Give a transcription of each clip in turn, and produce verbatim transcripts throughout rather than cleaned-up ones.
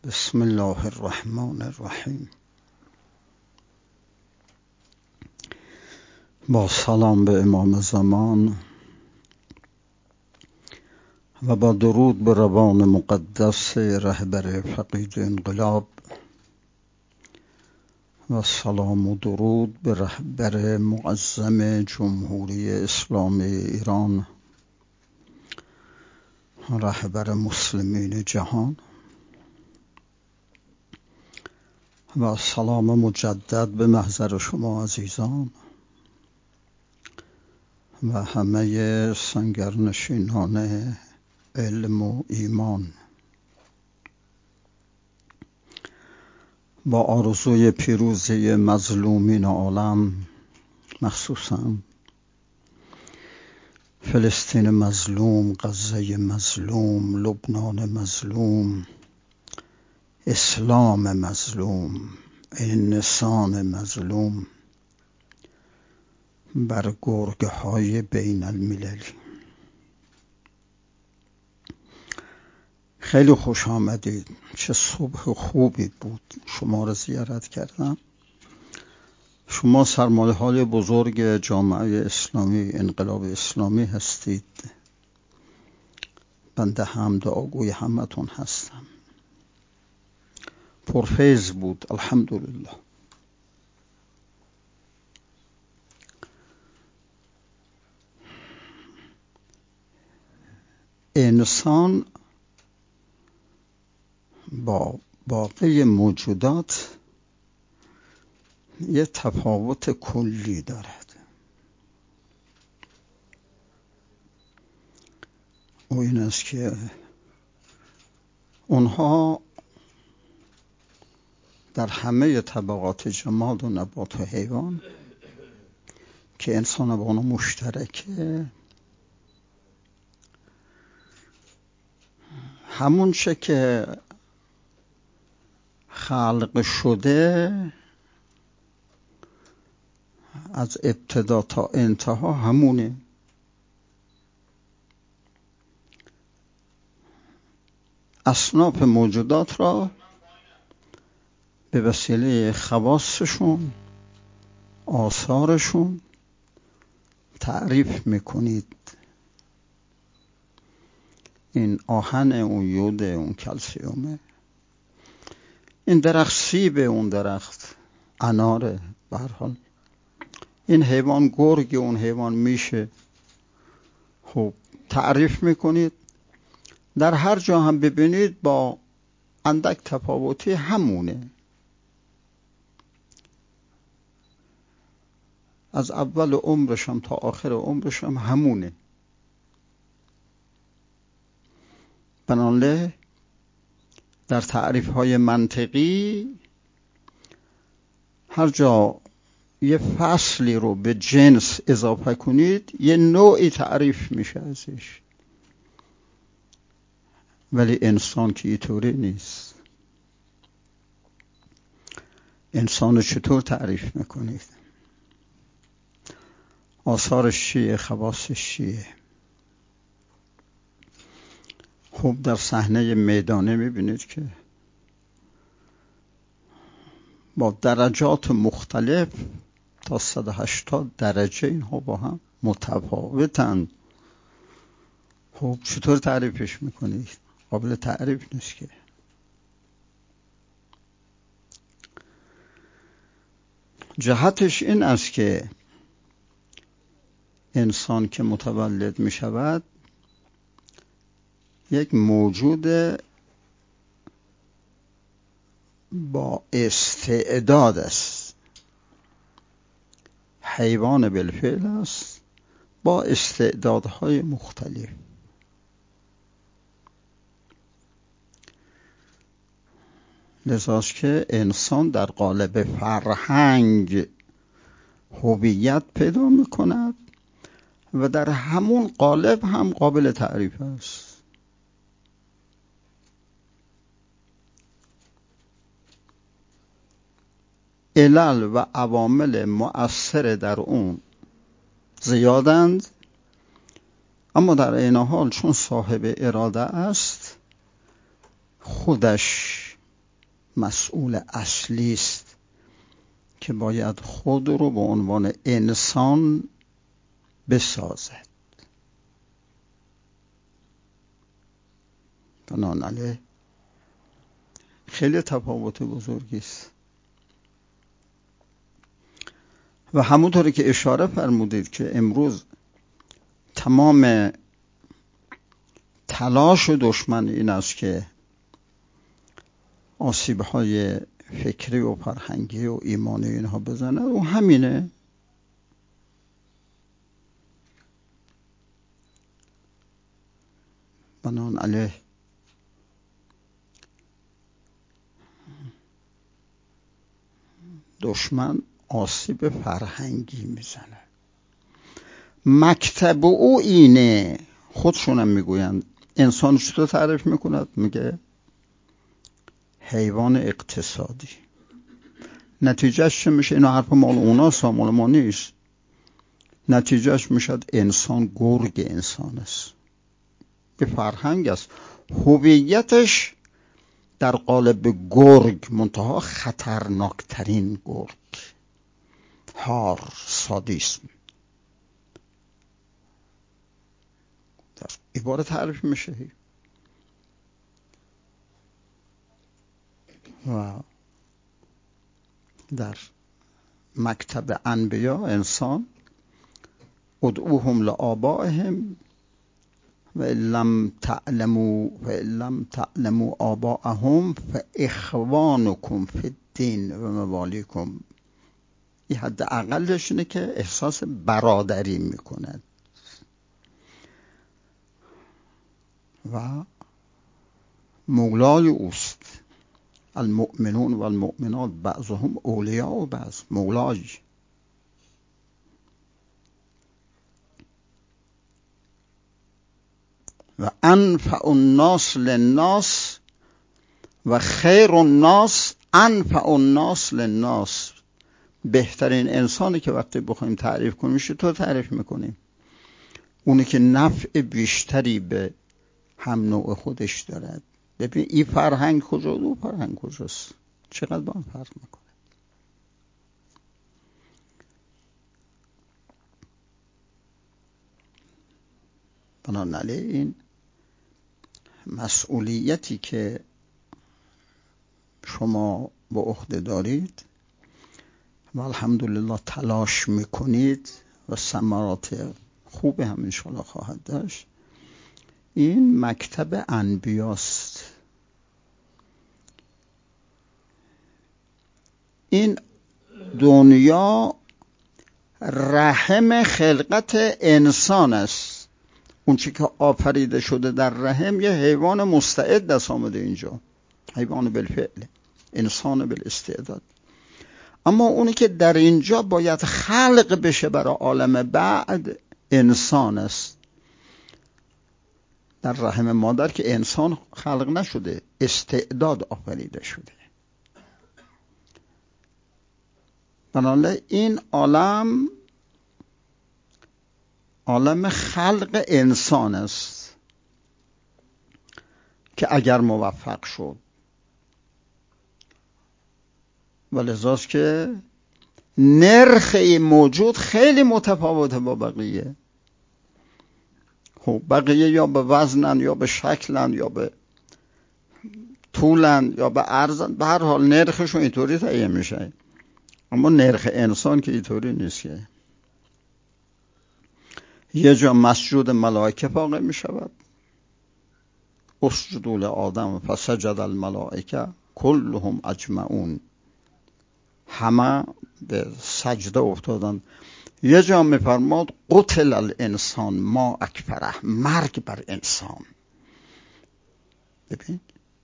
بسم الله الرحمن الرحیم. با سلام به امام زمان و با درود به روان مقدس رهبر فقید انقلاب و سلام و درود به رهبر معظم جمهوری اسلامی ایران، رهبر مسلمین جهان، و سلام مجدد به محضر شما عزیزان و همه سنگرنشینان علم و ایمان. با آرزوی پیروزی مظلومین عالم، مخصوصا فلسطین مظلوم، غزه مظلوم، لبنان مظلوم، اسلام مظلوم، انسان مظلوم، بر گرگه های بین المللی. خیلی خوش آمدید. چه صبح خوبی بود. شما را زیارت کردم. شما سرمایه های بزرگ جامعه اسلامی، انقلاب اسلامی هستید. بنده حمد و آگوی همتون هستم. پرفیض بود، الحمدلله. انسان با باقی موجودات یه تفاوت کلی دارد. او این است که اونها در همه طبقات جماد و نبات و حیوان که انسان با اونها مشترکه، همون چه که خلق شده از ابتدا تا انتها همونه. اصناف موجودات را به وسیله خواصشون، آثارشون تعریف میکنید. این آهن، اون یود، اون کلسیومه، این درخت سیب، اون درخت اناره، به هر حال این حیوان گرگ، اون حیوان میشه. خب تعریف میکنید. در هر جا هم ببینید با اندک تفاوتی همونه. از اول عمرشم تا آخر عمرشم همونه. بنابراین در تعریف های منطقی هر جا یه فصلی رو به جنس اضافه کنید یه نوعی تعریف میشه ازش. ولی انسان که اینطوری نیست. انسان چطور تعریف میکنید؟ آثارش چیه؟ خواصش چیه؟ خب در صحنه میدانه میبینید که با درجات مختلف تا صد و هشتاد درجه اینها با هم متفاوتند. خب چطور تعریفش میکنید؟ قابل تعریف نیست که. جهتش این است که انسان که متولد می شود یک موجود با استعداد است. حیوان بالفعل است با استعدادهای مختلف. لذاست که انسان در قالب فرهنگ هویت پیدا می کند و در همون قالب هم قابل تعریف است. علل و عوامل مؤثر در اون زیادند، اما در این حال چون صاحب اراده است خودش مسئول اصلی است که باید خود رو به عنوان انسان بسازد. بنابراین خیلی تفاوت بزرگی است و همونطوری که اشاره فرمودید که امروز تمام تلاش دشمن این است که آسیب‌های فکری و فرهنگی و ایمانی اینها بزنه و همینه. بنابراین دشمن آسیب فرهنگی میزنه. مکتب او اینه، خودشونم میگویند. انسان چطور تعریف میکند؟ میگه حیوان اقتصادی. نتیجهش چه میشه؟ اینا حرف مال اوناست، مال ما نیست. نتیجهش میشد انسان گرگ انسان است. به فرهنگ است، هویتش در قالب گرگ، منتها خطرناکترین گرگ، هار، سادیسم. در عبارت تعریف میشه. و در مکتب انبیا انسان ادعوهم لآبائهم و لم تعلموا و لم تعلموا آباءهم فاخوانکم فی الدین و موالیکم. این حد اقلش اینه که احساس برادری میکند و مولای اوست. المؤمنون و المؤمنات بعضهم اولیاء و بعض. مولای و انفع الناس للناس و خیر الناس انفع الناس للناس. بهترین انسانی که وقتی بخوایم تعریف کنیم میشه تو تعریف میکنیم اونی که نفع بیشتری به هم نوع خودش دارد. ببین این فرهنگ کجا و فرهنگ کجاست، چقدر با هم فرق میکنه. بنابراین این مسئولیتی که شما به عهده دارید و الحمدلله تلاش میکنید و ثمرات خوب هم انشاءالله خواهد داشت، این مکتب انبیاست. این دنیا رحم خلقت انسان است. اون چی که آفریده شده در رحم یه حیوان مستعد است آمده اینجا، حیوان بالفعل، انسان بالاستعداد. اما اونی که در اینجا باید خلق بشه برای عالم بعد انسان است. در رحم مادر که انسان خلق نشده، استعداد آفریده شده. بنابراین این عالم عالم خلق انسان است که اگر موفق شد، ولذاست که نرخ موجود خیلی متفاوته با بقیه. خب بقیه یا به وزنن یا به شکلن یا به طولن یا به عرضن، به هر حال نرخشون اینطوری تعیین میشه. اما نرخ انسان که اینطوری نیست که یه جا مسجود ملائکه واقع می شود، اسجدوا لآدم فسجد الملائکه کلهم اجمعون، همه به سجده افتادن. یه جا می فرماد قتل الانسان ما اکفره، مرگ بر انسان. ببین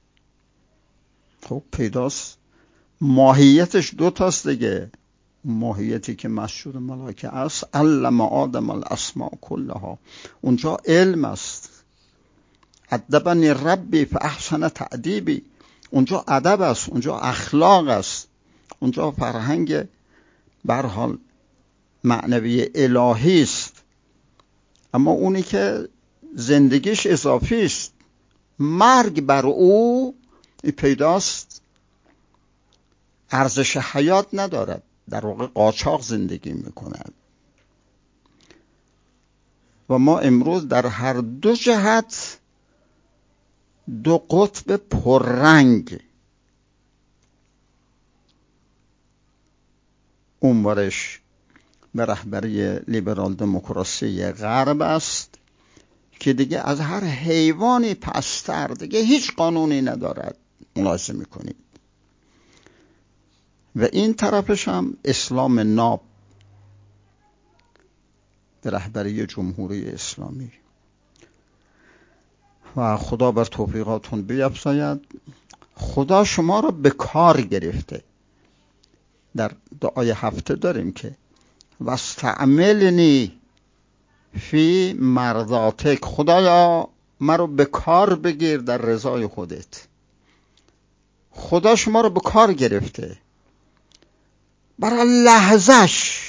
خب پیداست ماهیتش دو تاست دیگه. ماهیتی که مسجود ملائکه است، علم آدم الاسماء کلها، اونجا علم است. ادبنی ربی فاحسن تأدیبی، اونجا ادب است، اونجا اخلاق است، اونجا فرهنگ به هر حال معنوی الهی است. اما اونی که زندگیش اضافی است، مرگ بر او پیداست ارزش حیات ندارد، در واقع قاچاق زندگی میکند. و ما امروز در هر دو جهت دو قطب پررنگ، اونورش به رهبری لیبرال دموکراسی غرب است که دیگه از هر حیوانی پستر دیگه هیچ قانونی ندارد، ملاحظه میکنید. و این طرفش هم اسلام ناب به رهبری جمهوری اسلامی. و خدا بر توفیقاتون بیفزاید. خدا شما را به کار گرفته. در دعای هفته داریم که واستعملنی فی مرضاتک، خدایا مرا به کار بگیر در رضای خودت. خدا شما را به کار گرفته برای لحظش.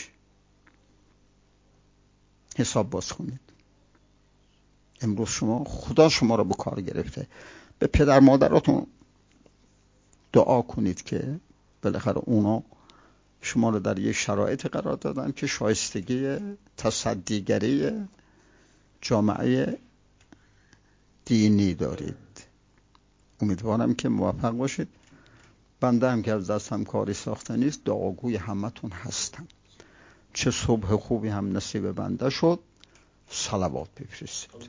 حساب باز کنید. امروز شما خدا شما را به کار گرفته. به پدر مادراتون دعا کنید که بالاخره اونا شما رو در یک شرایط قرار دادن که شایستگی تصدیگری جامعه دینی دارید. امیدوارم که موفق باشید. بنده هم که از دستم کاری ساخته نیست، دعاگوی همتون هستم. چه صبح خوبی هم نصیب بنده شد. صلوات بفرستید.